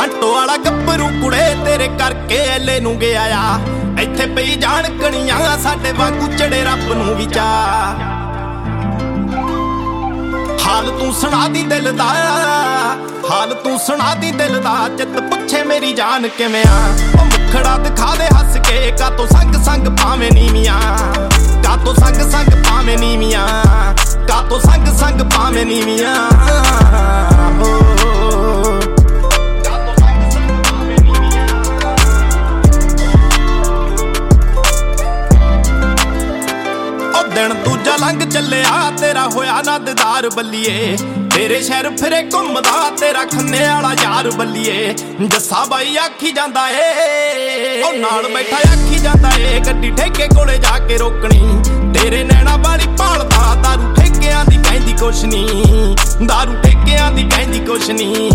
ਮੰਟੋ ਵਾਲਾ ਗੱਭਰੂ ਕੁੜੇ ਤੇਰੇ ਕਰਕੇ ਐਲੇ ਨੂੰ ਗਿਆ ਆ। ਇੱਥੇ ਪਈ ਜਾਣ ਕਣੀਆਂ ਸਾਡੇ ਵਾਂਗੂ ਚੜੇ ਰੱਬ ਨੂੰ ਵੀ ਚਾਹ। ਹਾਲ ਤੂੰ ਸੁਣਾ ਦੀ ਦਿਲ ਦਾ, ਹਾਲ ਤੂੰ ਸੁਣਾ ਦੀ ਦਿਲ ਦਾ। ਚਿੱਤ ਪੁੱਛੇ ਮੇਰੀ ਜਾਨ ਕਿਵੇਂ ਆ। ਉਹ ਮੁਖੜਾ ਦਿਖਾ ਦੇ ਹੱਸ ਕੇ, ਕਾਤੋਂ ਸੰਗ ਸੰਗ ਪਾਵੇਂ ਨੀਵੀਆਂ, ਕਾਤੋਂ ਸੰਗ ਸੰਗ ਪਾਵੇਂ ਨੀਵੀਆਂ, ਕਾਤੋਂ ਸੰਗ ਸੰਗ ਪਾਵੇਂ ਨੀਵੀਆਂ। ਦਿਨ ਦੂਜਾ ਲੰਘ ਚੱਲਿਆ ਤੇਰਾ ਹੋਇਆ ਨਾ ਦੀਦਾਰ ਬੱਲੀਏ। ਤੇਰੇ ਸ਼ਹਿਰ ਫਿਰੇ ਘੁੰਮਦਾ ਤੇਰਾ ਖੰਨੇ ਵਾਲਾ ਯਾਰ ਬੱਲੀਏ। ਜੱਸਾ ਬਾਈ ਆਖੀ ਜਾਂਦਾ ਏ, ਉਹ ਨਾਲ ਬੈਠਾ ਆਖੀ ਜਾਂਦਾ ਏ, ਗੱਡੀ ਠੇਕੇ ਕੋਲੇ ਜਾ ਕੇ ਰੋਕਣੀ। ਤੇਰੇ ਨੈਣਾ ਵਾਲੀ ਭਾਲਦਾ ਦਾਰੂ ਠੇਕਿਆਂ ਦੀ ਕਹਿੰਦੀ ਕੁਛ ਨੀ, ਦਾਰੂ ਠੇਕਿਆਂ ਦੀ ਕਹਿੰਦੀ ਕੁਛ ਨੀ।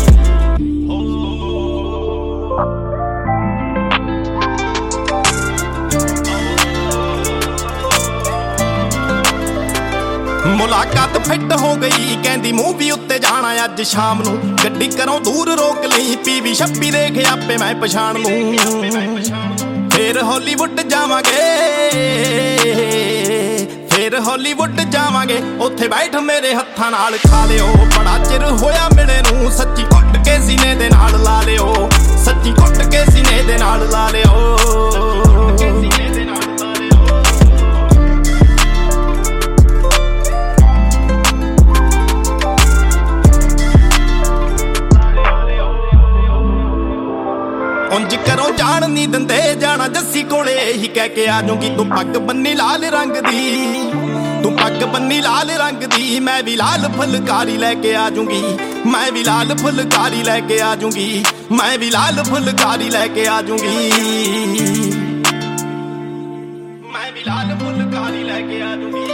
ਮੁਲਾਕਾਤ ਫਿੱਟ ਹੋ ਗਈ, ਕਹਿੰਦੀ ਮੂਵੀ ਉੱਤੇ ਜਾਣਾ ਅੱਜ ਸ਼ਾਮ ਨੂੰ। ਗੱਡੀ ਘਰੋਂ ਦੂਰ ਰੋਕ ਲਈ, ਪੀਵੀ 26 ਦੇਖ ਆਪੇ ਮੈਂ ਪਛਾਣ ਲੂੰ। ਫੇਰ ਹਾਲੀਵੁੱਡ ਜਾਵਾਂਗੇ, ਫੇਰ ਹਾਲੀਵੁੱਡ ਜਾਵਾਂਗੇ। ਉੱਥੇ ਬੈਠ ਮੇਰੇ ਹੱਥਾਂ ਨਾਲ ਖਾ ਲਿਓ, ਬੜਾ ਚਿਰ ਹੋਇਆ ਮਿਲੇ ਨੂੰ। ਸੱਚੀ ਘੁੱਟ ਕੇ ਸੀਨੇ ਦੇ ਨਾਲ ਲਾ ਲਿਓ, ਸੱਚੀ ਘੁੱਟ ਕੇ ਸੀਨੇ ਦੇ ਨਾਲ ਲਾ ਲਿਓ। ਉਂਝ ਕਰੋ ਜਾਣ ਨੀ ਦਿੰਦੇ, ਜਾਣਾ ਜੱਸੀ ਕੋਲੇ ਹੀ ਕਹਿ ਕੇ ਆ ਜੂੰਗੀ। ਤੂੰ ਪੱਗ ਬੰਨੀ ਲਾਲ ਰੰਗ ਦੀ, ਤੂੰ ਪੱਗ ਬੰਨੀ ਲਾਲ ਰੰਗ ਦੀ। ਮੈਂ ਵੀ ਲਾਲ ਫੁਲਕਾਰੀ ਲੈ ਕੇ ਆ ਜੂੰਗੀ, ਮੈਂ ਵੀ ਲਾਲ ਫੁਲਕਾਰੀ ਲੈ ਕੇ ਆ ਜੂੰਗੀ, ਮੈਂ ਵੀ ਲਾਲ ਫੁਲਕਾਰੀ ਲੈ ਕੇ ਆ ਜੂੰਗੀ, ਮੈਂ ਵੀ ਲਾਲ ਫੁਲਕਾਰੀ ਲੈ ਕੇ ਆ ਜੂੰਗੀ।